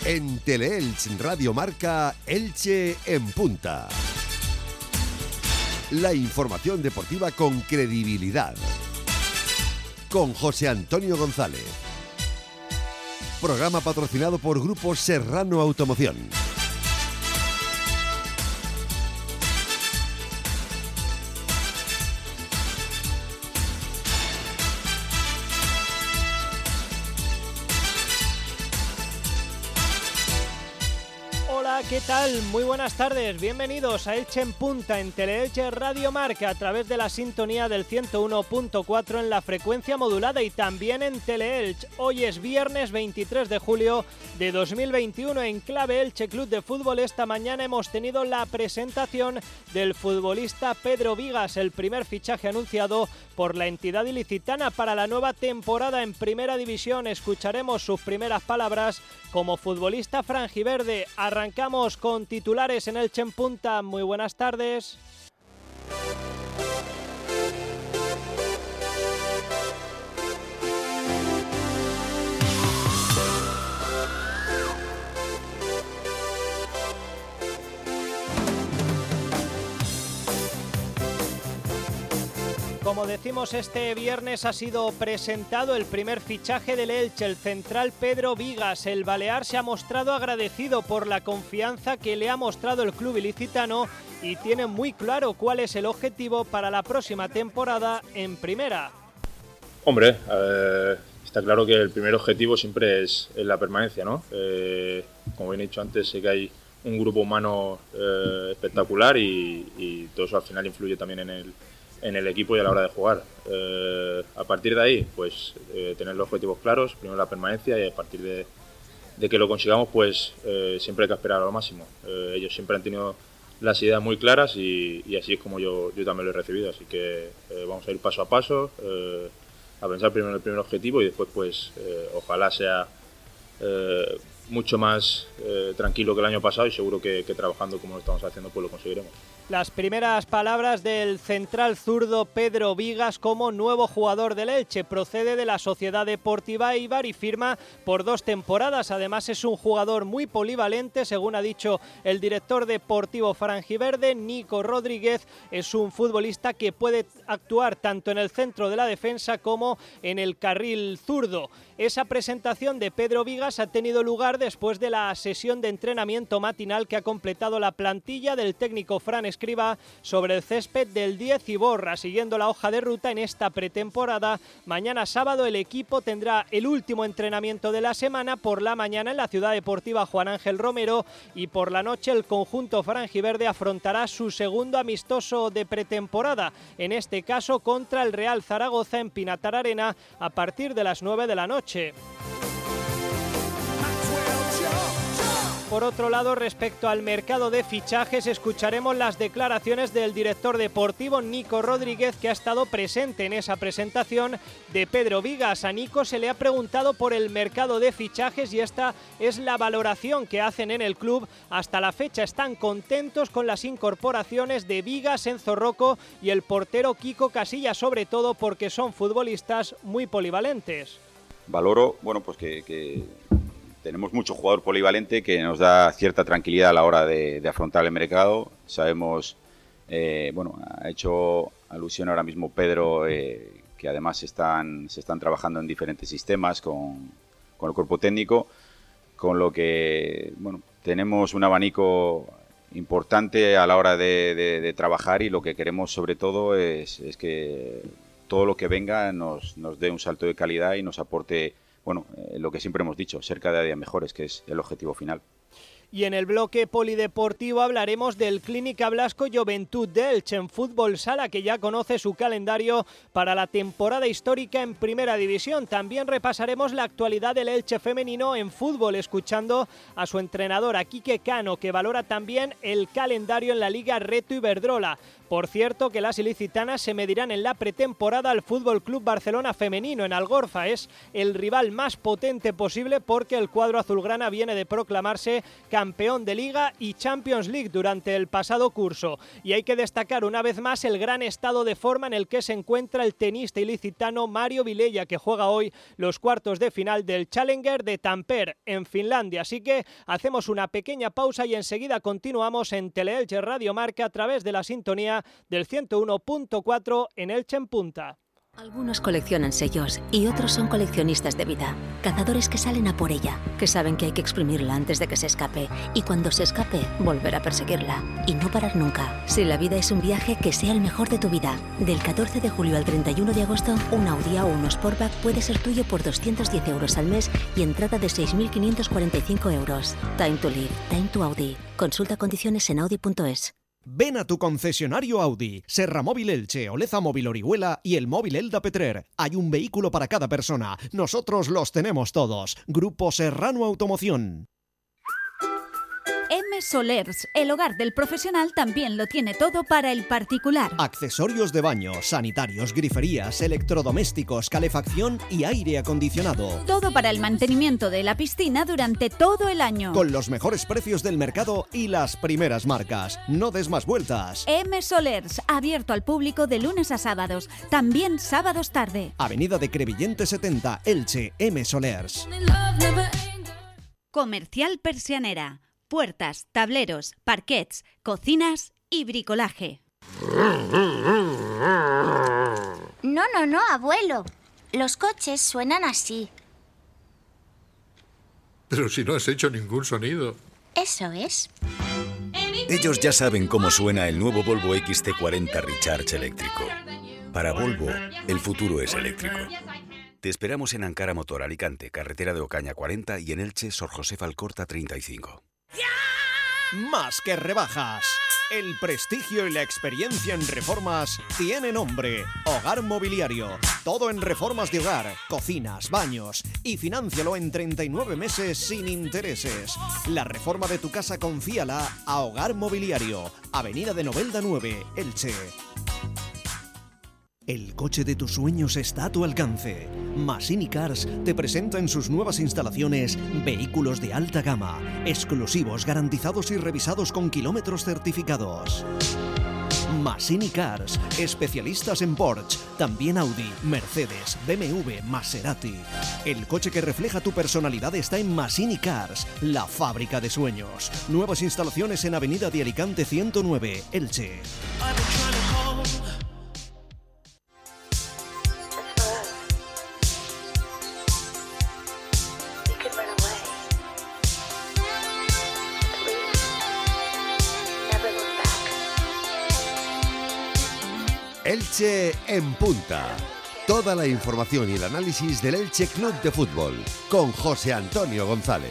En Teleelch Radio Marca, Elche en punta. La información deportiva con credibilidad. Con José Antonio González. Programa patrocinado por Grupo Serrano Automoción. ¿Qué tal? Muy buenas tardes, bienvenidos a Elche en Punta en Teleelch Radio Marca a través de la sintonía del 101.4 en la frecuencia modulada y también en Teleelch. Hoy es viernes 23 de julio de 2021 en Clave Elche Club de Fútbol. Esta mañana hemos tenido la presentación del futbolista Pedro Vigas, el primer fichaje anunciado por la entidad ilicitana para la nueva temporada en Primera División. Escucharemos sus primeras palabras como futbolista franjiverde. Arrancamos con titulares en Elche en Punta. Muy buenas tardes. Como decimos, este viernes ha sido presentado el primer fichaje del Elche, el central Pedro Vigas. El balear se ha mostrado agradecido por la confianza que le ha mostrado el club ilicitano y tiene muy claro cuál es el objetivo para la próxima temporada en Primera. Hombre, está claro que el primer objetivo siempre es la permanencia, ¿no? Como bien he dicho antes, sé que hay un grupo humano espectacular y todo eso al final influye también en el equipo y a la hora de jugar. A partir de ahí, pues tener los objetivos claros, primero la permanencia, y a partir de que lo consigamos, pues siempre hay que esperar a lo máximo. Ellos siempre han tenido las ideas muy claras y así es como yo también lo he recibido, así que vamos a ir paso a paso, a pensar primero en el primer objetivo y después pues ojalá sea mucho más tranquilo que el año pasado y seguro que trabajando como lo estamos haciendo pues lo conseguiremos. Las primeras palabras del central zurdo Pedro Vigas como nuevo jugador del Elche. Procede de la Sociedad Deportiva Eibar y firma por 2 temporadas. Además es un jugador muy polivalente, según ha dicho el director deportivo franjiverde. Nico Rodríguez es un futbolista que puede actuar tanto en el centro de la defensa como en el carril zurdo. Esa presentación de Pedro Vigas ha tenido lugar después de la sesión de entrenamiento matinal que ha completado la plantilla del técnico Fran Escribá sobre el césped del 10 Iborra. Siguiendo la hoja de ruta en esta pretemporada, mañana sábado el equipo tendrá el último entrenamiento de la semana por la mañana en la Ciudad Deportiva Juan Ángel Romero y por la noche el conjunto franjiverde afrontará su segundo amistoso de pretemporada, en este caso contra el Real Zaragoza en Pinatar Arena a partir de las 9 de la noche. Por otro lado, respecto al mercado de fichajes, escucharemos las declaraciones del director deportivo Nico Rodríguez, que ha estado presente en esa presentación de Pedro Vigas. A Nico se le ha preguntado por el mercado de fichajes y esta es la valoración que hacen en el club. Hasta la fecha están contentos con las incorporaciones de Vigas, Enzo Rocco y el portero Kiko Casillas, sobre todo porque son futbolistas muy polivalentes. Valoro, bueno, pues que tenemos mucho jugador polivalente que nos da cierta tranquilidad a la hora de afrontar el mercado. Sabemos, ha hecho alusión ahora mismo Pedro, que además se están trabajando en diferentes sistemas con el cuerpo técnico, con lo que, tenemos un abanico importante a la hora de trabajar y lo que queremos sobre todo es que todo lo que venga nos dé un salto de calidad y nos aporte, lo que siempre hemos dicho, ser cada día mejores, que es el objetivo final. Y en el bloque polideportivo hablaremos del Clínica Blasco Joventut de Elche en fútbol sala, que ya conoce su calendario para la temporada histórica en Primera División. También repasaremos la actualidad del Elche femenino en fútbol, escuchando a su entrenador, a Quique Cano, que valora también el calendario en la Liga Reto Iberdrola. Por cierto, que las ilicitanas se medirán en la pretemporada al Fútbol Club Barcelona femenino en Algorfa. Es el rival más potente posible porque el cuadro azulgrana viene de proclamarse campeón de Liga y Champions League durante el pasado curso. Y hay que destacar una vez más el gran estado de forma en el que se encuentra el tenista ilicitano Mario Vilella, que juega hoy los cuartos de final del Challenger de Tampere, en Finlandia. Así que hacemos una pequeña pausa y enseguida continuamos en Teleelche Radio Marca a través de la sintonía del 101.4 en Elche en Punta. Algunos coleccionan sellos y otros son coleccionistas de vida. Cazadores que salen a por ella, que saben que hay que exprimirla antes de que se escape y cuando se escape, volver a perseguirla y no parar nunca. Si la vida es un viaje, que sea el mejor de tu vida. Del 14 de julio al 31 de agosto, un Audi A1 Sportback puede ser tuyo por 210 euros al mes y entrada de 6.545 euros. Time to live, time to Audi. Consulta condiciones en audi.es. Ven a tu concesionario Audi, Serra Móvil Elche, Oleza Móvil Orihuela y el Móvil Elda Petrer. Hay un vehículo para cada persona. Nosotros los tenemos todos. Grupo Serrano Automoción. M Solers, el hogar del profesional, también lo tiene todo para el particular. Accesorios de baño, sanitarios, griferías, electrodomésticos, calefacción y aire acondicionado. Todo para el mantenimiento de la piscina durante todo el año. Con los mejores precios del mercado y las primeras marcas. No des más vueltas. M Solers, abierto al público de lunes a sábados, también sábados tarde. Avenida de Crevillente 70, Elche, M Solers. Comercial Persianera. Puertas, tableros, parquets, cocinas y bricolaje. No, abuelo. Los coches suenan así. Pero si no has hecho ningún sonido. Eso es. Ellos ya saben cómo suena el nuevo Volvo XC40 Recharge eléctrico. Para Volvo, el futuro es eléctrico. Te esperamos en Ankara Motor, Alicante, carretera de Ocaña 40 y en Elche, Sor José Alcorta 35. Más que rebajas. El prestigio y la experiencia en reformas tiene nombre. Hogar Mobiliario. Todo en reformas de hogar, cocinas, baños. Y financialo en 39 meses sin intereses. La reforma de tu casa confíala a Hogar Mobiliario. Avenida de Novelda 9, Elche. El coche de tus sueños está a tu alcance. Masini Cars te presenta en sus nuevas instalaciones vehículos de alta gama, exclusivos, garantizados y revisados con kilómetros certificados. Masini Cars, especialistas en Porsche, también Audi, Mercedes, BMW, Maserati. El coche que refleja tu personalidad está en Masini Cars, la fábrica de sueños. Nuevas instalaciones en Avenida de Alicante 109, Elche. Elche en Punta. Toda la información y el análisis del Elche Club de Fútbol con José Antonio González.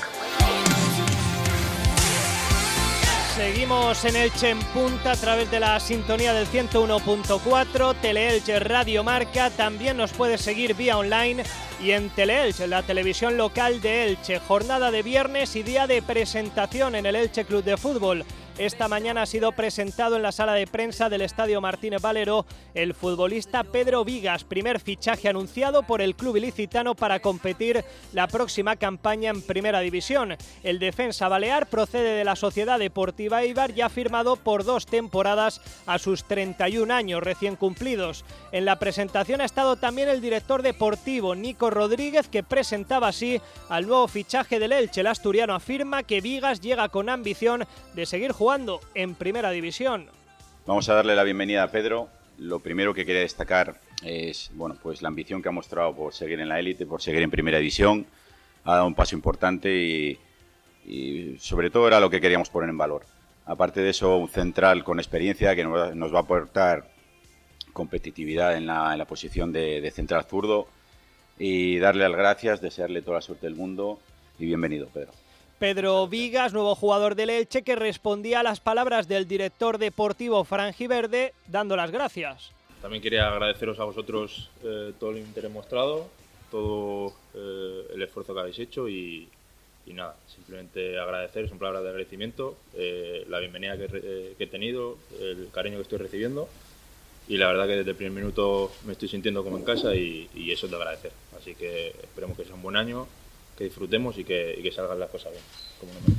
Seguimos en Elche en Punta a través de la sintonía del 101.4, Teleelche Radio Marca. También nos puedes seguir vía online y en Teleelche, la televisión local de Elche. Jornada de viernes y día de presentación en el Elche Club de Fútbol. Esta mañana ha sido presentado en la sala de prensa del Estadio Martínez Valero el futbolista Pedro Vigas, primer fichaje anunciado por el club ilicitano para competir la próxima campaña en Primera División. El defensa balear procede de la Sociedad Deportiva Eibar y ha firmado por 2 temporadas a sus 31 años recién cumplidos. En la presentación ha estado también el director deportivo Nico Rodríguez, que presentaba así al nuevo fichaje del Elche. El asturiano afirma que Vigas llega con ambición de seguir jugando en Primera División. Vamos a darle la bienvenida a Pedro. Lo primero que quería destacar es pues la ambición que ha mostrado por seguir en la élite, por seguir en Primera División. Ha dado un paso importante y sobre todo era lo que queríamos poner en valor. Aparte de eso, un central con experiencia que nos va a aportar competitividad en la posición de central zurdo, y darle las gracias, desearle toda la suerte del mundo y bienvenido, Pedro. Pedro Vigas, nuevo jugador del Elche, que respondía a las palabras del director deportivo franjiverde, dando las gracias. También quería agradeceros a vosotros todo el interés mostrado, todo el esfuerzo que habéis hecho y nada, simplemente agradeceros, en palabras de agradecimiento, la bienvenida que he tenido, el cariño que estoy recibiendo, y la verdad que desde el primer minuto me estoy sintiendo como en casa y eso es de agradecer. Así que esperemos que sea un buen año, que disfrutemos y que salgan las cosas bien, como nos merecemos.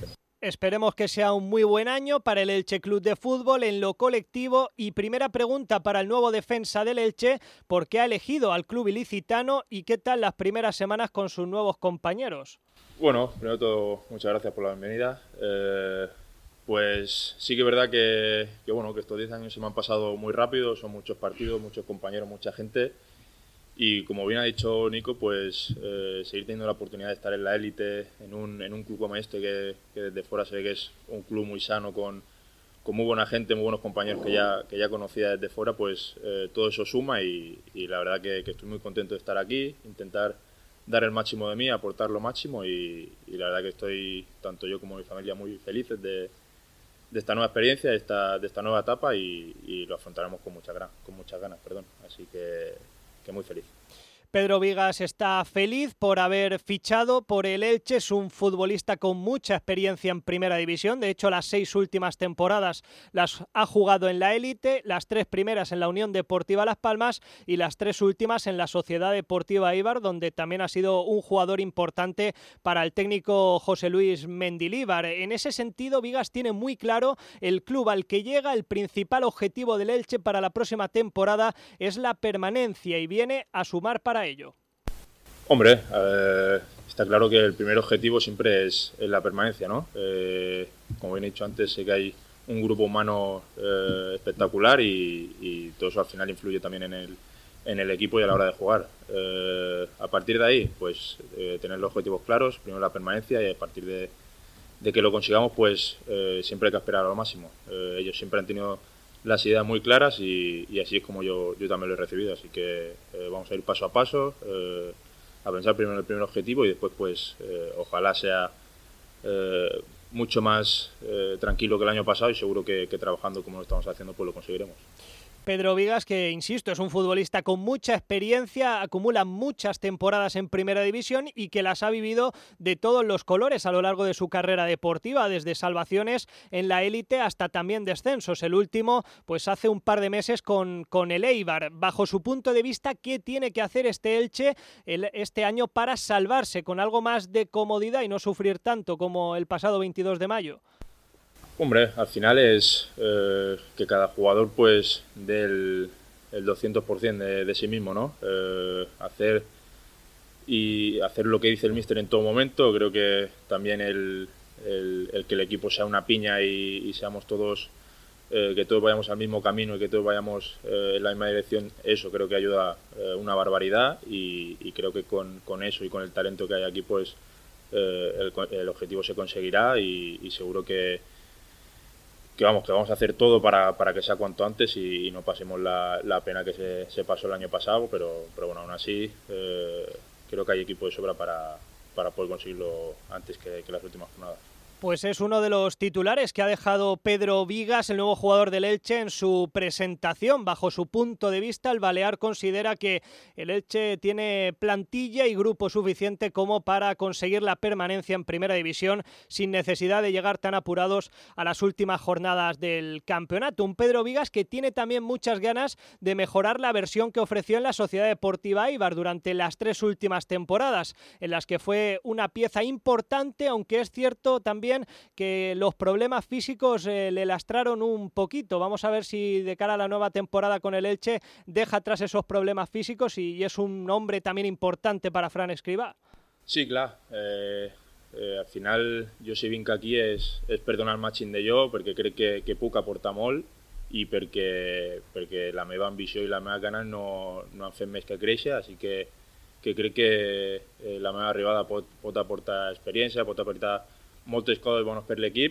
Esperemos que sea un muy buen año para el Elche Club de Fútbol en lo colectivo. Y primera pregunta para el nuevo defensa del Elche: ¿por qué ha elegido al club ilicitano y qué tal las primeras semanas con sus nuevos compañeros? Bueno, primero de todo, muchas gracias por la bienvenida. Pues sí que es verdad que estos 10 años se me han pasado muy rápido, son muchos partidos, muchos compañeros, mucha gente. Y como bien ha dicho Nico, pues seguir teniendo la oportunidad de estar en la élite, en un club como este, que desde fuera se ve que es un club muy sano, con muy buena gente, muy buenos compañeros que ya conocía desde fuera, pues todo eso suma y la verdad que estoy muy contento de estar aquí, intentar dar el máximo de mí, aportar lo máximo y la verdad que estoy, tanto yo como mi familia, muy felices de esta nueva experiencia, de esta nueva etapa y lo afrontaremos con muchas ganas. Así que muy feliz. Pedro Vigas está feliz por haber fichado por el Elche. Es un futbolista con mucha experiencia en Primera División. De hecho, las 6 últimas temporadas las ha jugado en la élite, las 3 primeras en la Unión Deportiva Las Palmas y las 3 últimas en la Sociedad Deportiva Eibar, donde también ha sido un jugador importante para el técnico José Luis Mendilibar. En ese sentido, Vigas tiene muy claro el club al que llega. El principal objetivo del Elche para la próxima temporada es la permanencia y viene a sumar para ello. Hombre, está claro que el primer objetivo siempre es la permanencia, ¿no? Como bien he dicho antes, sé que hay un grupo humano espectacular y todo eso al final influye también en el equipo y a la hora de jugar. A partir de ahí, pues tener los objetivos claros, primero la permanencia y a partir de que lo consigamos, pues siempre hay que aspirar a lo máximo. Ellos siempre han tenido las ideas muy claras y así es como yo también lo he recibido, así que vamos a ir paso a paso, a pensar primero en el primer objetivo y después pues ojalá sea mucho más tranquilo que el año pasado y seguro que trabajando como lo estamos haciendo pues lo conseguiremos. Pedro Vigas, que insisto, es un futbolista con mucha experiencia, acumula muchas temporadas en Primera División y que las ha vivido de todos los colores a lo largo de su carrera deportiva, desde salvaciones en la élite hasta también descensos. El último, pues hace un par de meses con el Eibar. Bajo su punto de vista, ¿qué tiene que hacer este Elche este año para salvarse con algo más de comodidad y no sufrir tanto como el pasado 22 de mayo? Hombre, al final es que cada jugador pues dé el 200% de sí mismo, ¿no? Hacer lo que dice el míster en todo momento. Creo que también el que el equipo sea una piña y seamos todos, que todos vayamos al mismo camino y que todos vayamos en la misma dirección, eso creo que ayuda una barbaridad y creo que con eso y con el talento que hay aquí pues el objetivo se conseguirá y seguro que vamos a hacer todo para que sea cuanto antes y no pasemos la pena que se pasó el año pasado, pero bueno, aún así creo que hay equipo de sobra para poder conseguirlo antes que las últimas jornadas. Pues es uno de los titulares que ha dejado Pedro Vigas, el nuevo jugador del Elche, en su presentación. Bajo su punto de vista, el balear considera que el Elche tiene plantilla y grupo suficiente como para conseguir la permanencia en Primera División sin necesidad de llegar tan apurados a las últimas jornadas del campeonato. Un Pedro Vigas que tiene también muchas ganas de mejorar la versión que ofreció en la Sociedad Deportiva Eibar durante las 3 últimas temporadas, en las que fue una pieza importante, aunque es cierto también que los problemas físicos le lastraron un poquito. Vamos a ver si de cara a la nueva temporada con el Elche deja atrás esos problemas físicos y es un hombre también importante para Fran Escribá. Sí, clar. Al final, jo si vinc aquí és per donar el màxim de jo, perquè crec que puc aportar molt i perquè la meva ambició i la meva gana no han fet més que créixer, així que crec que la meva arribada pot aportar experiència, pot aportar moltes coses bones per l'equip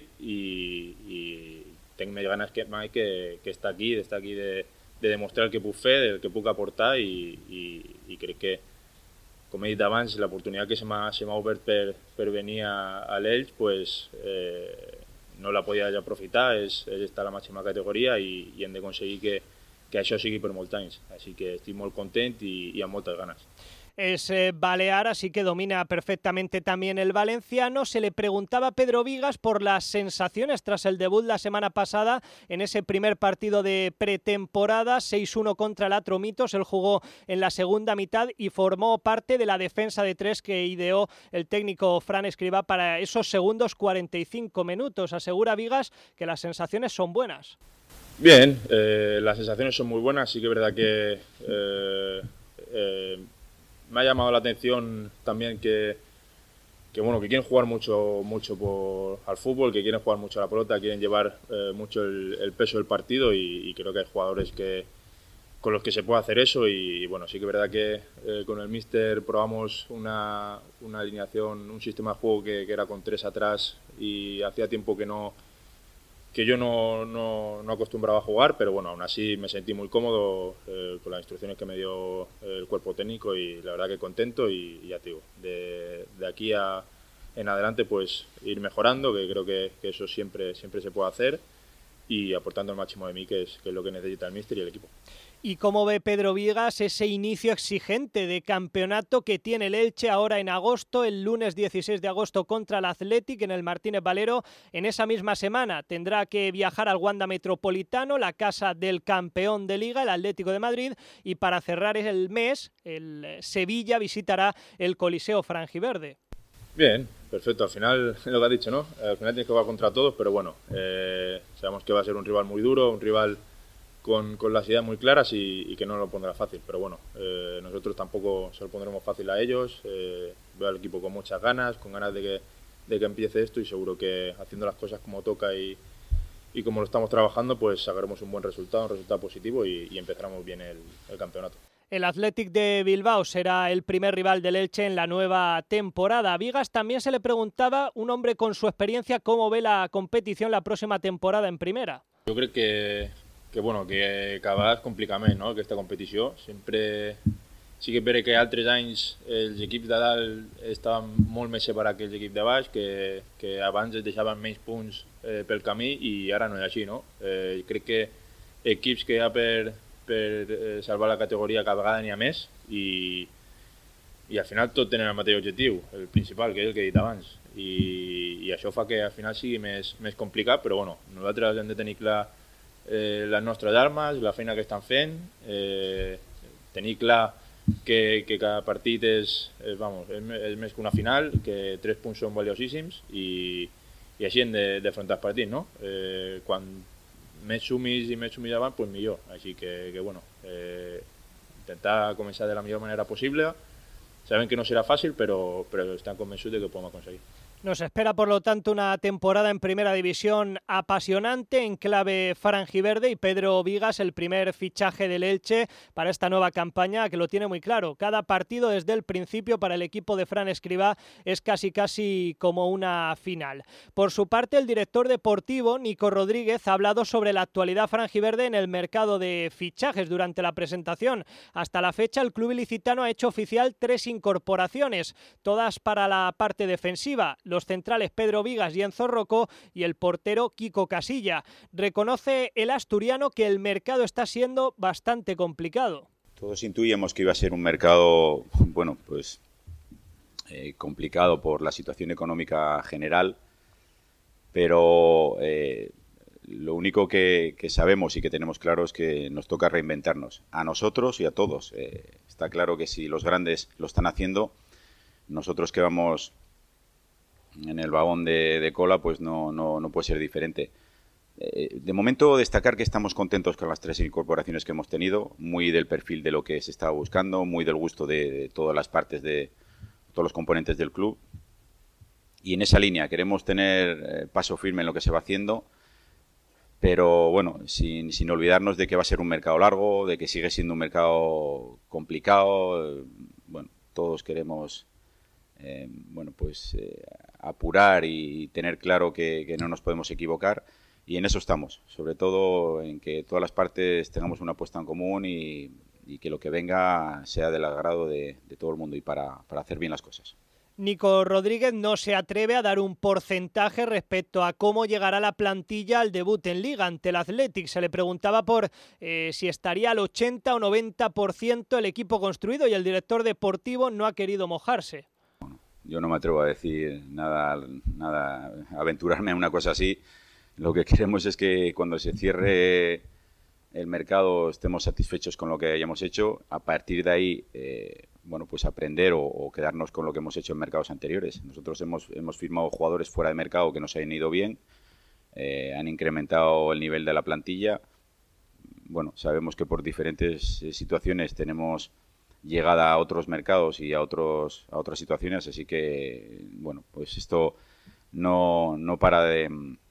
i tinc més ganes que mai que estar aquí, de demostrar el que puc fer, el que puc aportar i crec que, com he dit abans, l'oportunitat que se m'ha obert per venir a l'Elx pues, no la podia ja aprofitar, és estar a la màxima categoria i hem d'aconseguir que això sigui per molts anys. Així que estic molt content i amb moltes ganes. es balear, así que domina perfectamente también el valenciano. Se le preguntaba a Pedro Vigas por las sensaciones tras el debut la semana pasada en ese primer partido de pretemporada, 6-1 contra el Atromitos. Él jugó en la segunda mitad y formó parte de la defensa de tres que ideó el técnico Fran Escribá para esos segundos 45 minutos. Asegura Vigas que las sensaciones son buenas. Bien, las sensaciones son muy buenas. Sí que es verdad que me ha llamado la atención también que quieren jugar mucho al fútbol, que quieren jugar mucho a la pelota, quieren llevar mucho el peso del partido y creo que hay jugadores con los que se puede hacer eso y bueno, sí que es verdad que con el míster probamos una alineación, un sistema de juego que era con 3 atrás y hacía tiempo que yo no acostumbraba a jugar, pero bueno, aún así me sentí muy cómodo con las instrucciones que me dio el cuerpo técnico y la verdad que contento y ya te digo, de aquí en adelante pues ir mejorando, que creo que eso siempre se puede hacer y aportando el máximo de mí, que es lo que necesita el míster y el equipo. ¿Y cómo ve Pedro Vigas ese inicio exigente de campeonato que tiene el Elche ahora en agosto, el lunes 16 de agosto contra el Athletic en el Martínez Valero? En esa misma semana tendrá que viajar al Wanda Metropolitano, la casa del campeón de Liga, el Atlético de Madrid, y para cerrar el mes, el Sevilla visitará el Coliseo Franjiverde. Bien, perfecto. Al final, lo que has dicho, ¿no? Al final tienes que jugar contra todos, pero bueno, sabemos que va a ser un rival muy duro, un rival con las ideas muy claras y que no lo pondrá fácil, pero bueno, nosotros tampoco se lo pondremos fácil a ellos. Veo al equipo con muchas ganas, con ganas de que empiece esto y seguro que haciendo las cosas como toca y como lo estamos trabajando, pues sacaremos un buen resultado, un resultado positivo y empezaremos bien el campeonato. El Athletic de Bilbao será el primer rival del Elche en la nueva temporada. A Vigas también se le preguntaba, un hombre con su experiencia, cómo ve la competición la próxima temporada en primera. Jo crec que cada vegada es complica més, no?, aquesta competició. Sempre sí que és vera que altres anys els equips de dalt estaven molt més separats que els equips de baix, que abans es deixaven menys punts pel camí i ara no és així, no? Crec que equips que hi ha per salvar la categoria cada vegada n'hi ha més i al final tot tenen el mateix objectiu, el principal, que és el que he dit abans. I això fa que al final sigui més complicat, però bueno, nosaltres hem de tenir clar les nostres armes, la feina que estan fent, tenir clar que cada partit és més que una final, que 3 punts són valiosíssims i així hem d'afrontar els partits, no? Quan més sumis avant, pues millor. Així que bueno, intentar començar de la millor manera possible. Saben que no serà fàcil, però estan convençuts de que ho podem aconseguir. Nos espera, por lo tanto, una temporada en Primera División apasionante en clave franjiverde y Pedro Vigas, el primer fichaje del Elche para esta nueva campaña, que lo tiene muy claro. Cada partido desde el principio para el equipo de Fran Escribá es casi como una final. Por su parte, el director deportivo, Nico Rodríguez, ha hablado sobre la actualidad franjiverde en el mercado de fichajes durante la presentación. Hasta la fecha, el club ilicitano ha hecho oficial 3 incorporaciones, todas para la parte defensiva. Los centrales Pedro Vigas y Enzo Rocco y el portero Kiko Casilla. Reconoce el asturiano que el mercado está siendo bastante complicado. Todos intuíamos que iba a ser un mercado, bueno, pues complicado por la situación económica general, pero lo único que sabemos y que tenemos claro es que nos toca reinventarnos, a nosotros y a todos. Está claro que si los grandes lo están haciendo, nosotros que vamos en el vagón de cola, pues no puede ser diferente. De momento, destacar que estamos contentos con las 3 incorporaciones que hemos tenido, muy del perfil de lo que se estaba buscando, muy del gusto de todas las partes, de todos los componentes del club. Y en esa línea queremos tener paso firme en lo que se va haciendo, pero bueno, sin olvidarnos de que va a ser un mercado largo, de que sigue siendo un mercado complicado. Bueno, todos queremos apurar y tener claro que no nos podemos equivocar, y en eso estamos, sobre todo en que todas las partes tengamos una apuesta en común y que lo que venga sea del agrado de todo el mundo y para hacer bien las cosas. Nico Rodríguez no se atreve a dar un porcentaje respecto a cómo llegará la plantilla al debut en Liga ante el Athletic. Se le preguntaba por si estaría al 80 o 90% el equipo construido y el director deportivo no ha querido mojarse. Yo no me atrevo a decir nada, aventurarme en una cosa así. Lo que queremos es que cuando se cierre el mercado estemos satisfechos con lo que hayamos hecho. A partir de ahí, pues aprender o quedarnos con lo que hemos hecho en mercados anteriores. Nosotros hemos firmado jugadores fuera de mercado que nos han ido bien, han incrementado el nivel de la plantilla. Bueno, sabemos que por diferentes situaciones tenemos llegada a otros mercados y a otras situaciones, así que bueno, pues esto no para de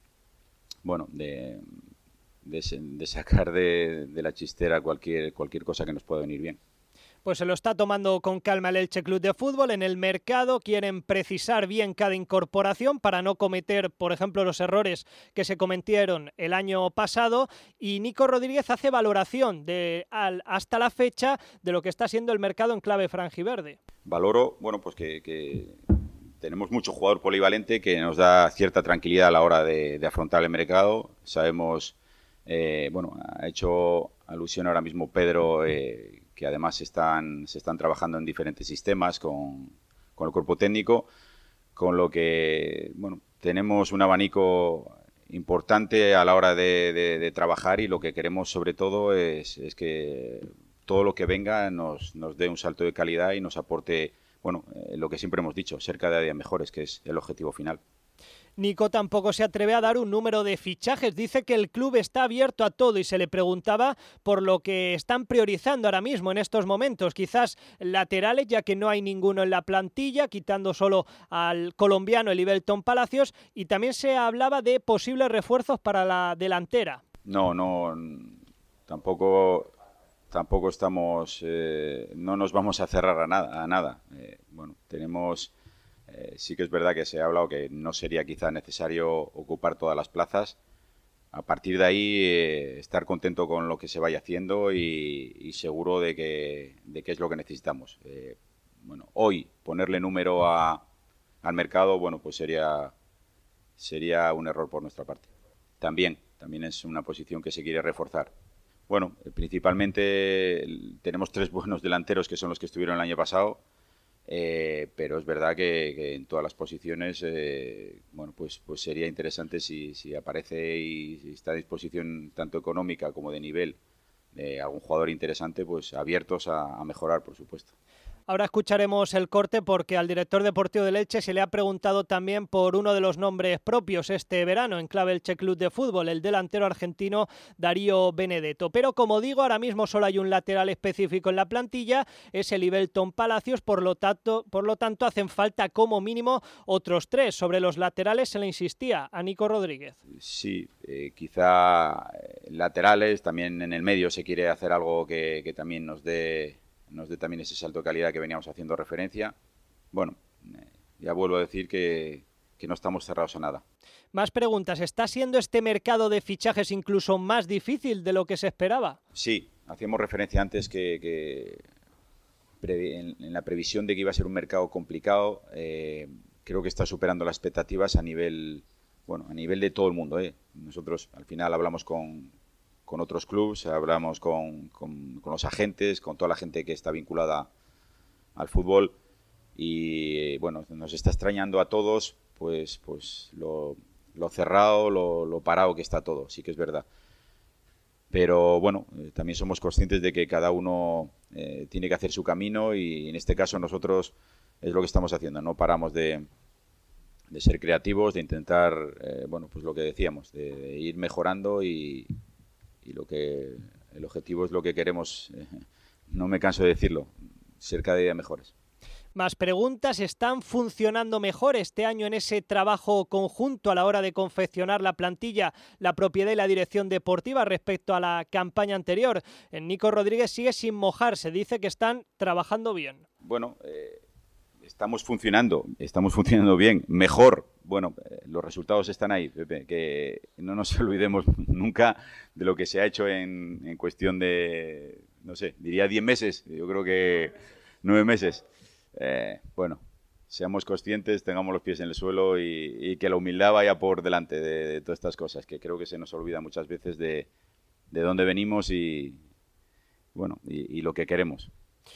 sacar de la chistera cualquier cosa que nos pueda venir bien. Pues se lo está tomando con calma el Elche Club de Fútbol. En el mercado quieren precisar bien cada incorporación para no cometer, por ejemplo, los errores que se cometieron el año pasado. Y Nico Rodríguez hace valoración hasta la fecha de lo que está siendo el mercado en clave franjiverde. Valoro, pues que tenemos mucho jugador polivalente que nos da cierta tranquilidad a la hora de afrontar el mercado. Sabemos, ha hecho alusión ahora mismo Pedro, que además se están trabajando en diferentes sistemas con el cuerpo técnico, con lo que tenemos un abanico importante a la hora de trabajar, y lo que queremos sobre todo es que todo lo que venga nos dé un salto de calidad y nos aporte lo que siempre hemos dicho, ser cada día mejores, que es el objetivo final. Nico tampoco se atreve a dar un número de fichajes. Dice que el club está abierto a todo y se le preguntaba por lo que están priorizando ahora mismo en estos momentos. Quizás laterales, ya que no hay ninguno en la plantilla, quitando solo al colombiano Elibelton Palacios, y también se hablaba de posibles refuerzos para la delantera. No, tampoco estamos, no nos vamos a cerrar a nada. Tenemos... sí que es verdad que se ha hablado que no sería quizá necesario ocupar todas las plazas. A partir de ahí, estar contento con lo que se vaya haciendo y seguro de que es lo que necesitamos. Hoy ponerle número al mercado, pues sería un error por nuestra parte. También es una posición que se quiere reforzar. Principalmente tenemos 3 buenos delanteros que son los que estuvieron el año pasado. Pero es verdad que en todas las posiciones pues sería interesante si aparece y si está a disposición tanto económica como de nivel de algún jugador interesante, pues abiertos a mejorar, por supuesto. Ahora escucharemos el corte porque al director deportivo del Elche se le ha preguntado también por uno de los nombres propios este verano en clave Elche Club de Fútbol, el delantero argentino Darío Benedetto. Pero como digo, ahora mismo solo hay un lateral específico en la plantilla, es Elibelton Palacios, por lo tanto hacen falta como mínimo otros 3. Sobre los laterales se le insistía a Nico Rodríguez. Sí, quizá laterales, también en el medio se quiere hacer algo que también nos dé también ese salto de calidad que veníamos haciendo referencia. Ya vuelvo a decir que no estamos cerrados a nada. Más preguntas. ¿Está siendo este mercado de fichajes incluso más difícil de lo que se esperaba? Sí, hacíamos referencia antes que en la previsión de que iba a ser un mercado complicado, creo que está superando las expectativas a nivel de todo el mundo. Nosotros al final hablamos con otros clubes, hablamos con los agentes, con toda la gente que está vinculada al fútbol, y nos está extrañando a todos pues lo cerrado, lo parado que está todo, sí que es verdad. Pero también somos conscientes de que cada uno tiene que hacer su camino, y en este caso nosotros es lo que estamos haciendo, no paramos de ser creativos, de intentar, pues lo que decíamos, de ir mejorando, y el objetivo es lo que queremos, no me canso de decirlo, ser cada día mejores. Más preguntas. ¿Están funcionando mejor este año en ese trabajo conjunto a la hora de confeccionar la plantilla, la propiedad y la dirección deportiva respecto a la campaña anterior? Nico Rodríguez sigue sin mojarse, dice que están trabajando bien. Estamos funcionando bien, mejor. Los resultados están ahí, Pepe, que no nos olvidemos nunca de lo que se ha hecho en cuestión de, no sé, diría 10 meses, yo creo que 9 meses. seamos conscientes, tengamos los pies en el suelo y que la humildad vaya por delante de todas estas cosas, que creo que se nos olvida muchas veces de dónde venimos y lo que queremos.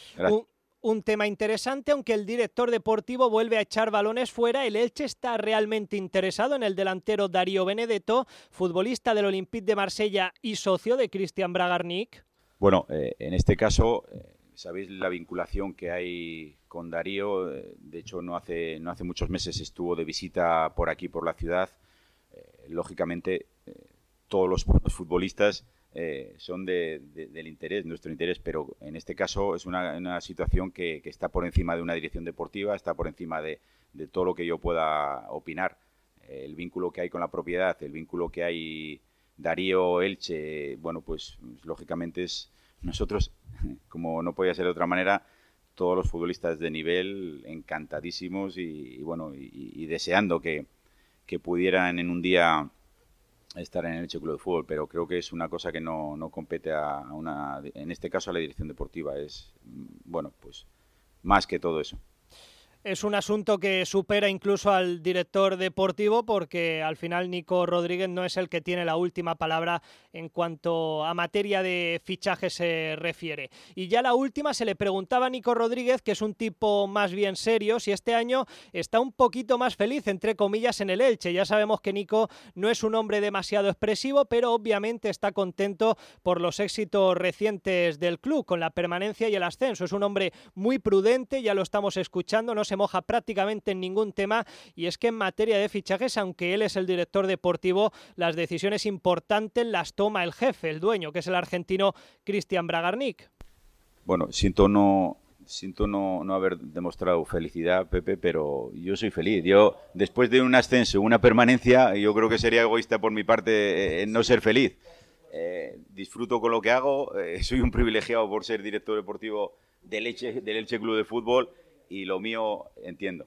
Un tema interesante, aunque el director deportivo vuelve a echar balones fuera, el Elche está realmente interesado en el delantero Darío Benedetto, futbolista del Olympique de Marsella y socio de Christian Bragarnik. Bueno, en este caso, sabéis la vinculación que hay con Darío. De hecho, no hace muchos meses estuvo de visita por aquí, por la ciudad. Lógicamente, todos los futbolistas son del interés, nuestro interés, pero en este caso es una situación que está por encima de una dirección deportiva, está por encima de todo lo que yo pueda opinar. El vínculo que hay con la propiedad, el vínculo que hay Darío-Elche, bueno, pues lógicamente nosotros, como no podía ser de otra manera, todos los futbolistas de nivel encantadísimos y deseando que pudieran en un día estar en el Elche Club de Fútbol, pero creo que es una cosa que no compete en este caso a la dirección deportiva. Es, bueno, pues más que todo eso. Es un asunto que supera incluso al director deportivo, porque al final Nico Rodríguez no es el que tiene la última palabra en cuanto a materia de fichaje se refiere. Y ya la última, se le preguntaba a Nico Rodríguez, que es un tipo más bien serio, si este año está un poquito más feliz, entre comillas, en el Elche. Ya sabemos que Nico no es un hombre demasiado expresivo, pero obviamente está contento por los éxitos recientes del club, con la permanencia y el ascenso. Es un hombre muy prudente, ya lo estamos escuchando, no se moja prácticamente en ningún tema, y es que en materia de fichajes, aunque él es el director deportivo, las decisiones importantes las toma el jefe, el dueño, que es el argentino Christian Bragarnik. Bueno, siento no haber demostrado felicidad, Pepe, pero yo soy feliz. Yo, después de un ascenso, una permanencia, yo creo que sería egoísta por mi parte no ser feliz. Disfruto con lo que hago, soy un privilegiado por ser director deportivo del Elche Club de Fútbol, y lo mío entiendo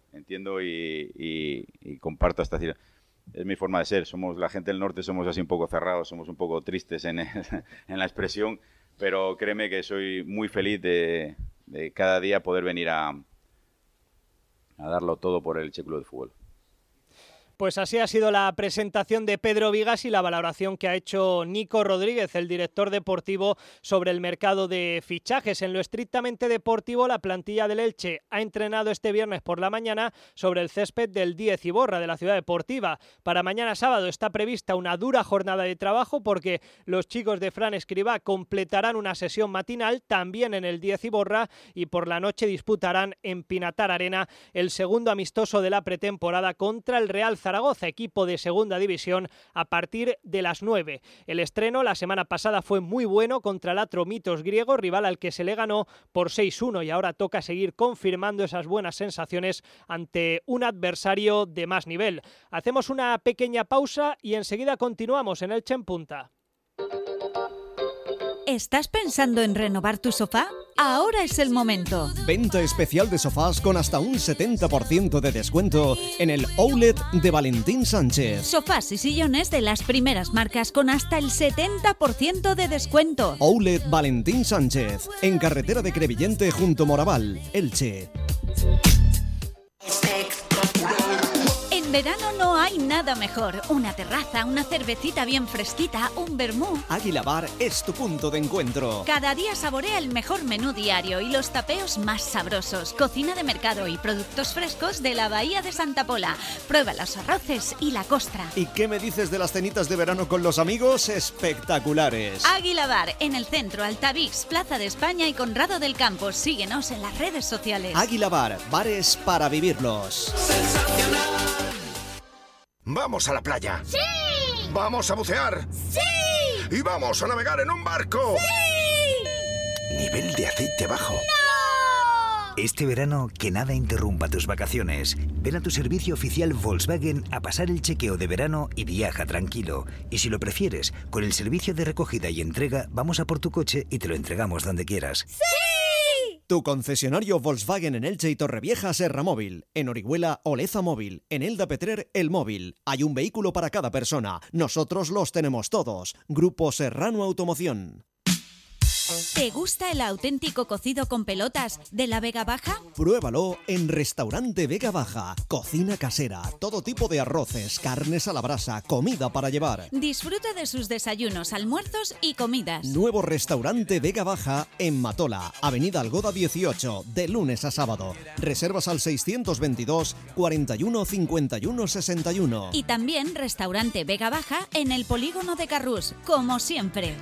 y comparto esta situación. Es mi forma de ser. Somos la gente del norte, somos así un poco cerrados, somos un poco tristes en la expresión, pero créeme que soy muy feliz de cada día poder venir a darlo todo por el Elche Club de Fútbol. Pues así ha sido la presentación de Pedro Vigas y la valoración que ha hecho Nico Rodríguez, el director deportivo, sobre el mercado de fichajes. En lo estrictamente deportivo, la plantilla del Elche ha entrenado este viernes por la mañana sobre el césped del Díez Iborra de la Ciudad Deportiva. Para mañana sábado está prevista una dura jornada de trabajo, porque los chicos de Fran Escribá completarán una sesión matinal también en el Díez Iborra, y por la noche disputarán en Pinatar Arena el segundo amistoso de la pretemporada contra el Real Zaragoza, equipo de segunda división, a partir de las 9. El estreno la semana pasada fue muy bueno contra el Atromitos griego, rival al que se le ganó por 6-1, y ahora toca seguir confirmando esas buenas sensaciones ante un adversario de más nivel. Hacemos una pequeña pausa y enseguida continuamos en Elche en Punta. ¿Estás pensando en renovar tu sofá? Ahora es el momento. Venta especial de sofás con hasta un 70% de descuento en el Outlet de Valentín Sánchez. Sofás y sillones de las primeras marcas con hasta el 70% de descuento. Outlet Valentín Sánchez, en carretera de Crevillente junto Moraval, Elche. En verano no hay nada mejor. Una terraza, una cervecita bien fresquita, un vermú. Águila Bar es tu punto de encuentro. Cada día saborea el mejor menú diario y los tapeos más sabrosos. Cocina de mercado y productos frescos de la Bahía de Santa Pola. Prueba los arroces y la costra. ¿Y qué me dices de las cenitas de verano con los amigos? Espectaculares. Águila Bar, en el centro, Altavix, Plaza de España y Conrado del Campos. Síguenos en las redes sociales. Águila Bar, bares para vivirlos. ¡Sensacional! ¡Vamos a la playa! ¡Sí! ¡Vamos a bucear! ¡Sí! ¡Y vamos a navegar en un barco! ¡Sí! Nivel de aceite bajo. ¡No! Este verano, que nada interrumpa tus vacaciones. Ven a tu servicio oficial Volkswagen a pasar el chequeo de verano y viaja tranquilo. Y si lo prefieres, con el servicio de recogida y entrega, vamos a por tu coche y te lo entregamos donde quieras. ¡Sí! Tu concesionario Volkswagen en Elche y Torrevieja, Serra Móvil. En Orihuela, Oleza Móvil. En Elda Petrer, El Móvil. Hay un vehículo para cada persona. Nosotros los tenemos todos. Grupo Serrano Automoción. ¿Te gusta el auténtico cocido con pelotas de la Vega Baja? Pruébalo en Restaurante Vega Baja. Cocina casera, todo tipo de arroces, carnes a la brasa, comida para llevar. Disfruta de sus desayunos, almuerzos y comidas. Nuevo Restaurante Vega Baja en Matola, Avenida Algoda 18, de lunes a sábado. Reservas al 622 41 51 61. Y también Restaurante Vega Baja en el Polígono de Carrús, como siempre.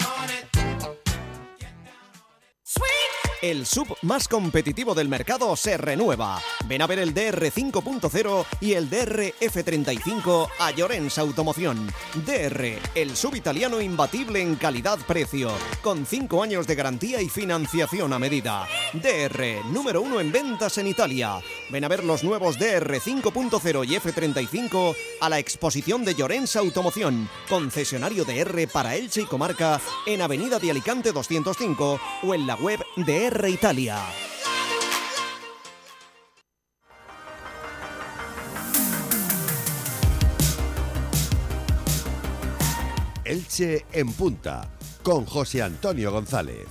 El sub más competitivo del mercado se renueva. Ven a ver el DR 5.0 y el DR F35 a Llorens Automoción. DR, el sub italiano imbatible en calidad-precio, con 5 años de garantía y financiación a medida. DR, número 1 en ventas en Italia. Ven a ver los nuevos DR 5.0 y F35 a la exposición de Llorens Automoción, concesionario de R para Elche y comarca, en Avenida de Alicante 205 o en la web de R Italia. Elche en punta, con José Antonio González.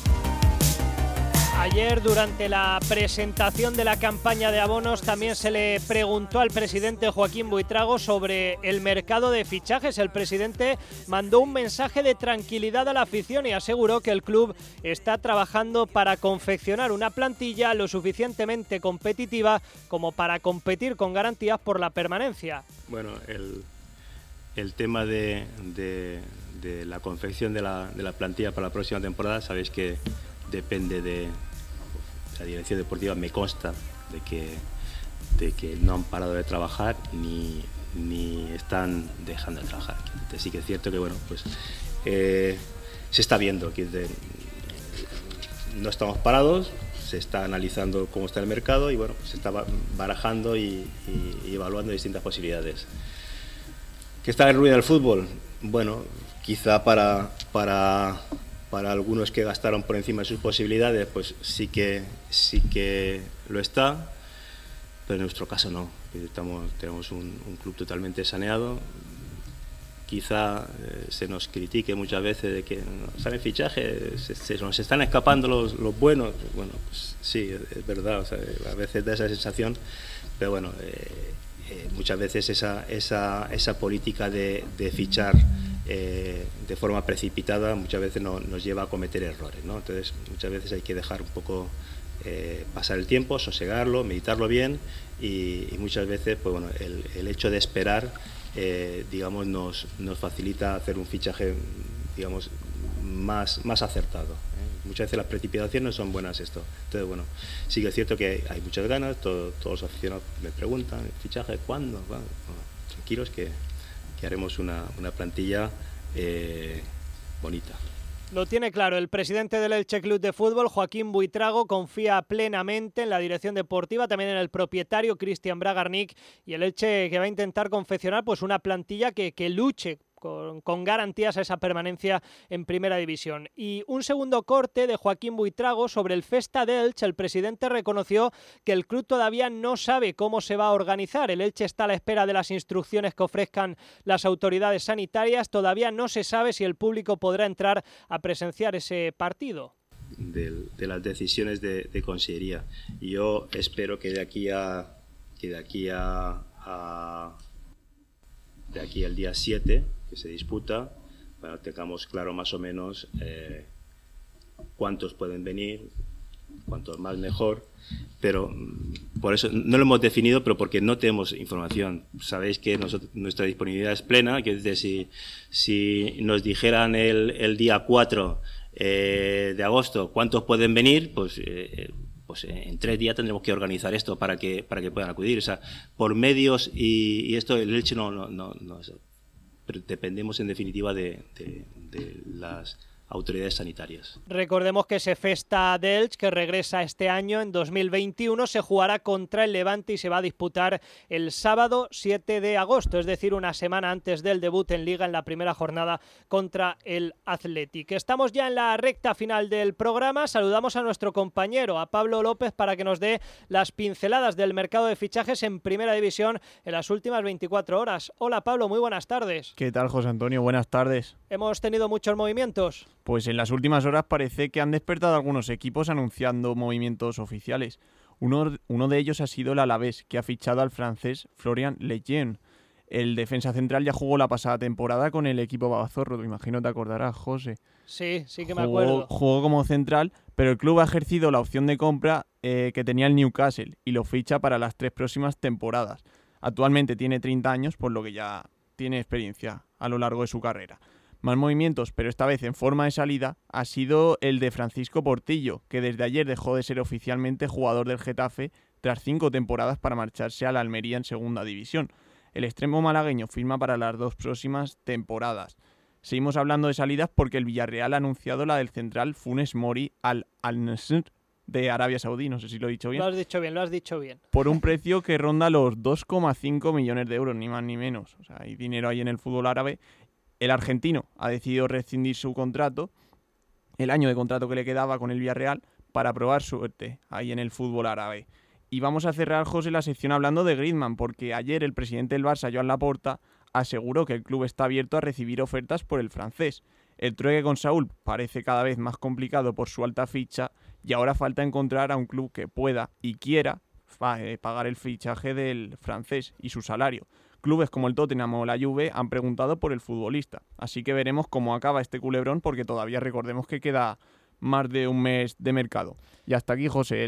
Ayer, durante la presentación de la campaña de abonos, también se le preguntó al presidente Joaquín Buitrago sobre el mercado de fichajes. El presidente mandó un mensaje de tranquilidad a la afición y aseguró que el club está trabajando para confeccionar una plantilla lo suficientemente competitiva como para competir con garantías por la permanencia. Bueno, el tema de la confección de la plantilla para la próxima temporada, sabéis que depende de la dirección deportiva. Me consta de que no han parado de trabajar ni están dejando de trabajar. Sí que es cierto que bueno, pues se está viendo que no estamos parados, se está analizando cómo está el mercado y bueno, se está barajando y evaluando distintas posibilidades. ¿Qué está en ruina el fútbol? Bueno, quizá para algunos que gastaron por encima de sus posibilidades, pues sí que lo está, pero en nuestro caso no. Tenemos un club totalmente saneado. Quizá se nos critique muchas veces de que no salen fichajes, se nos están escapando los buenos. Bueno, pues sí, es verdad, o sea, a veces da esa sensación, pero bueno, muchas veces esa política de fichar de forma precipitada muchas veces nos lleva a cometer errores, ¿no? Entonces muchas veces hay que dejar un poco pasar el tiempo, sosegarlo, meditarlo bien y muchas veces pues bueno, el hecho de esperar digamos nos facilita hacer un fichaje digamos más acertado, ¿eh? Muchas veces las precipitaciones no son buenas esto. Entonces bueno, sí que es cierto que hay muchas ganas, todos los aficionados me preguntan, ¿el fichaje cuándo? Bueno, tranquilos que haremos una plantilla bonita. Lo tiene claro el presidente del Elche Club de Fútbol, Joaquín Buitrago, confía plenamente en la dirección deportiva, también en el propietario Cristian Bragarnik y el Elche, que va a intentar confeccionar pues una plantilla que luche con garantías a esa permanencia en Primera División. Y un segundo corte de Joaquín Buitrago sobre el Festa de Elche. El presidente reconoció que el club todavía no sabe cómo se va a organizar. El Elche está a la espera de las instrucciones que ofrezcan las autoridades sanitarias. Todavía no se sabe si el público podrá entrar a presenciar ese partido. De las decisiones de Consellería. Yo espero que de aquí al día 7 que se disputa, bueno, tengamos claro más o menos cuántos pueden venir, cuantos más mejor, pero por eso no lo hemos definido, pero porque no tenemos información. Sabéis que nuestra disponibilidad es plena, que es decir, si nos dijeran el día 4 de agosto cuántos pueden venir, pues en 3 días tendremos que organizar esto para que puedan acudir. O sea, por medios y esto el Elche no pero dependemos en definitiva de las autoridades sanitarias. Recordemos que ese Festa de Elche, que regresa este año en 2021, se jugará contra el Levante y se va a disputar el sábado 7 de agosto, es decir, una semana antes del debut en Liga en la primera jornada contra el Athletic. Estamos ya en la recta final del programa. Saludamos a nuestro compañero, a Pablo López, para que nos dé las pinceladas del mercado de fichajes en Primera División en las últimas 24 horas. Hola Pablo, muy buenas tardes. ¿Qué tal, José Antonio? Buenas tardes. ¿Hemos tenido muchos movimientos? Pues en las últimas horas parece que han despertado algunos equipos anunciando movimientos oficiales. Uno de ellos ha sido el Alavés, que ha fichado al francés Florian Lejeune. El defensa central ya jugó la pasada temporada con el equipo babazorro, me imagino te acordarás, José. Sí que me acuerdo. Jugó como central, pero el club ha ejercido la opción de compra que tenía el Newcastle y lo ficha para las 3 próximas temporadas. Actualmente tiene 30 años, por lo que ya tiene experiencia a lo largo de su carrera. Más movimientos, pero esta vez en forma de salida, ha sido el de Francisco Portillo, que desde ayer dejó de ser oficialmente jugador del Getafe tras 5 temporadas para marcharse a la Almería en segunda división. El extremo malagueño firma para las 2 próximas temporadas. Seguimos hablando de salidas porque el Villarreal ha anunciado la del central Funes Mori al Al-Nassr de Arabia Saudí, no sé si lo he dicho bien. Lo has dicho bien. Por un precio que ronda los 2,5 millones de euros, ni más ni menos. O sea, hay dinero ahí en el fútbol árabe. El argentino ha decidido rescindir su contrato, el año de contrato que le quedaba con el Villarreal, para probar suerte ahí en el fútbol árabe. Y vamos a cerrar, José, la sección hablando de Griezmann, porque ayer el presidente del Barça, Joan Laporta, aseguró que el club está abierto a recibir ofertas por el francés. El trueque con Saúl parece cada vez más complicado por su alta ficha y ahora falta encontrar a un club que pueda y quiera pagar el fichaje del francés y su salario. Clubes como el Tottenham o la Juve han preguntado por el futbolista, así que veremos cómo acaba este culebrón, porque todavía recordemos que queda más de un mes de mercado. Y hasta aquí, José,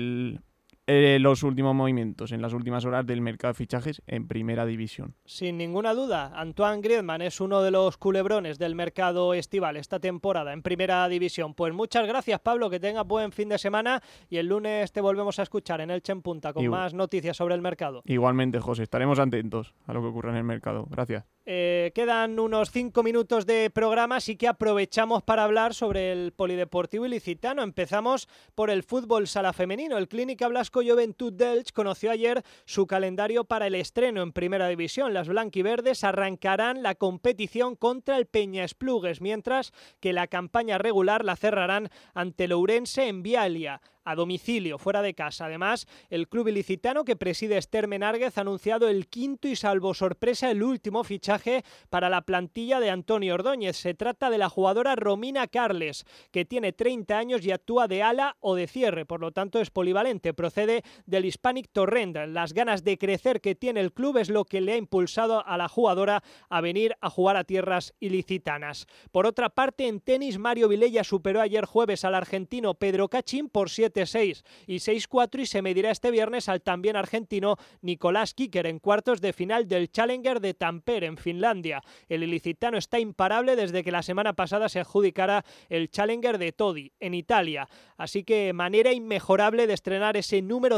los últimos movimientos en las últimas horas del mercado de fichajes en Primera División. Sin ninguna duda, Antoine Griezmann es uno de los culebrones del mercado estival esta temporada en Primera División. Pues muchas gracias, Pablo, que tengas buen fin de semana y el lunes te volvemos a escuchar en Elche en Punta con más noticias sobre el mercado. Igualmente, José, estaremos atentos a lo que ocurra en el mercado. Gracias. Quedan unos 5 minutos de programa, así que aprovechamos para hablar sobre el polideportivo ilicitano. Empezamos por el fútbol sala femenino. El Clínica Blasco Joventut d'Elx conoció ayer su calendario para el estreno en Primera División. Las blanquiverdes arrancarán la competición contra el Peña Esplugues, mientras que la campaña regular la cerrarán ante el Ourense en Vialia, a domicilio, fuera de casa. Además, el club ilicitano que preside Esther Menárguez ha anunciado el quinto y, salvo sorpresa, el último fichaje para la plantilla de Antonio Ordóñez. Se trata de la jugadora Romina Carles, que tiene 30 años y actúa de ala o de cierre, por lo tanto es polivalente. Procede del Hispanic Torrent. Las ganas de crecer que tiene el club es lo que le ha impulsado a la jugadora a venir a jugar a tierras ilicitanas. Por otra parte, en tenis, Mario Vilella superó ayer jueves al argentino Pedro Cachín por 7-6 y 6-4 y se medirá este viernes al también argentino Nicolás Kicker en cuartos de final del Challenger de Tampere en Finlandia. El ilicitano está imparable desde que la semana pasada se adjudicara el Challenger de Todi en Italia, así que manera inmejorable de estrenar ese número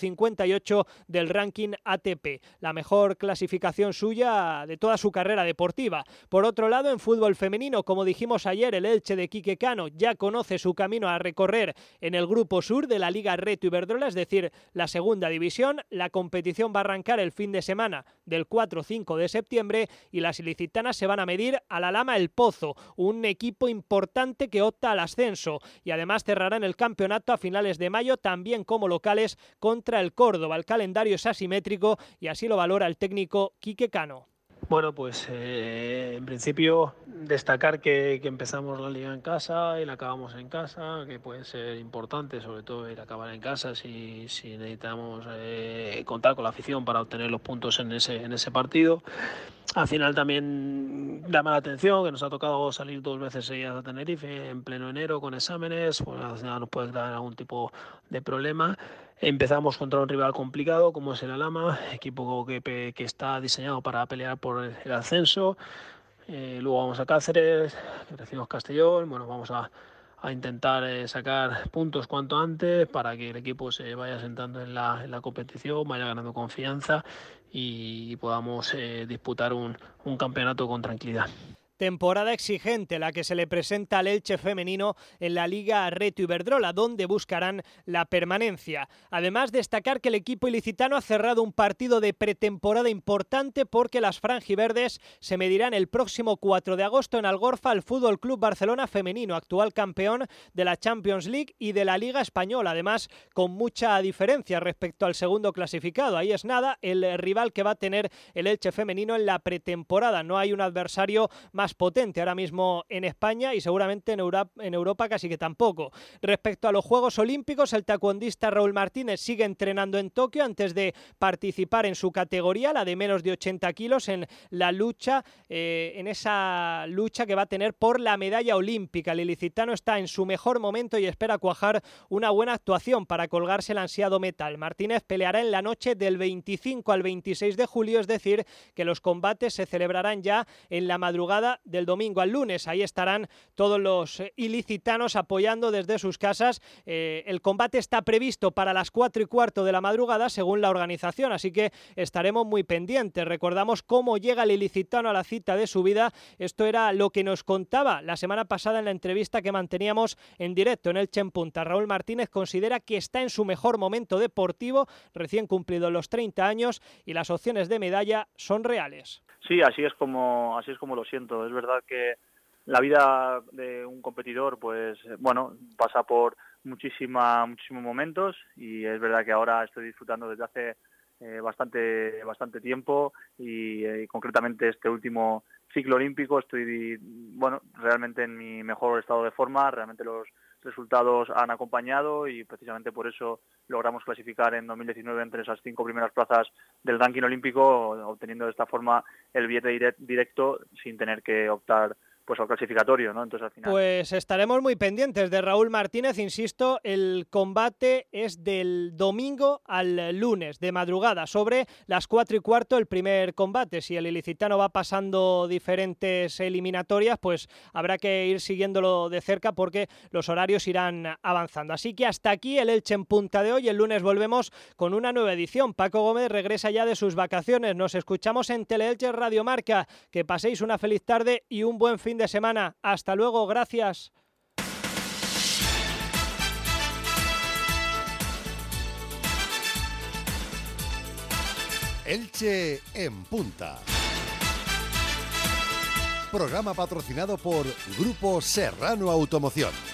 158 del ranking ATP, la mejor clasificación suya de toda su carrera deportiva. Por otro lado, en fútbol femenino, como dijimos ayer, el Elche de Quique Cano ya conoce su camino a recorrer en el grupo sur de la Liga Reto Iberdrola, es decir, la segunda división. La competición va a arrancar el fin de semana del 4-5 de septiembre y las ilicitanas se van a medir a la Lama El Pozo, un equipo importante que opta al ascenso, y además cerrarán el campeonato a finales de mayo también como locales contra el Córdoba. El calendario es asimétrico y así lo valora el técnico Quique Cano. Bueno, pues en principio destacar que empezamos la liga en casa y la acabamos en casa, que puede ser importante, sobre todo ir a acabar en casa si necesitamos contar con la afición para obtener los puntos en ese partido. Al final también llama la atención que nos ha tocado salir 2 veces seguidas a Tenerife en pleno enero con exámenes, pues al final nos puede dar algún tipo de problema. Empezamos contra un rival complicado como es el Alhama, equipo que está diseñado para pelear por el ascenso. Luego vamos a Cáceres, recibimos Castellón. Bueno, vamos a intentar sacar puntos cuanto antes para que el equipo se vaya sentando en la competición, vaya ganando confianza y podamos disputar un campeonato con tranquilidad. Temporada exigente la que se le presenta al Elche femenino en la Liga Reto Iberdrola, donde buscarán la permanencia. Además, destacar que el equipo ilicitano ha cerrado un partido de pretemporada importante porque las franjiverdes se medirán el próximo 4 de agosto en Algorfa al Fútbol Club Barcelona femenino, actual campeón de la Champions League y de la Liga Española, además con mucha diferencia respecto al segundo clasificado. Ahí es nada el rival que va a tener el Elche femenino en la pretemporada. No hay un adversario más más potente ahora mismo en España y seguramente en Europa casi que tampoco. Respecto a los Juegos Olímpicos, el taekwondista Raúl Martínez sigue entrenando en Tokio antes de participar en su categoría, la de menos de 80 kilos, en la lucha, en esa lucha que va a tener por la medalla olímpica. El ilicitano está en su mejor momento y espera cuajar una buena actuación para colgarse el ansiado metal. Martínez peleará en la noche del 25 al 26 de julio, es decir, que los combates se celebrarán ya en la madrugada del domingo al lunes. Ahí estarán todos los ilicitanos apoyando desde sus casas. El combate está previsto para las 4:15 de la madrugada, según la organización, así que estaremos muy pendientes. Recordamos cómo llega el ilicitano a la cita de su vida. Esto era lo que nos contaba la semana pasada en la entrevista que manteníamos en directo en Elche en Punta. Raúl Martínez considera que está en su mejor momento deportivo, recién cumplido los 30 años, y las opciones de medalla son reales. Sí, así es como lo siento. Es verdad que la vida de un competidor, pues bueno, pasa por muchísimos momentos, y es verdad que ahora estoy disfrutando desde hace bastante tiempo y concretamente este último ciclo olímpico estoy realmente en mi mejor estado de forma. Realmente los resultados han acompañado y precisamente por eso logramos clasificar en 2019 entre esas 5 primeras plazas del ranking olímpico, obteniendo de esta forma el billete directo sin tener que optar pues al clasificatorio, ¿no? Entonces al final... Pues estaremos muy pendientes de Raúl Martínez. Insisto, el combate es del domingo al lunes de madrugada, sobre las 4:15 el primer combate. Si el ilicitano va pasando diferentes eliminatorias, pues habrá que ir siguiéndolo de cerca porque los horarios irán avanzando. Así que hasta aquí el Elche en Punta de hoy. El lunes volvemos con una nueva edición. Paco Gómez regresa ya de sus vacaciones. Nos escuchamos en Teleelche Radio Marca. Que paséis una feliz tarde y un buen fin de semana. Hasta luego, gracias. Elche en Punta. Programa patrocinado por Grupo Serrano Automoción.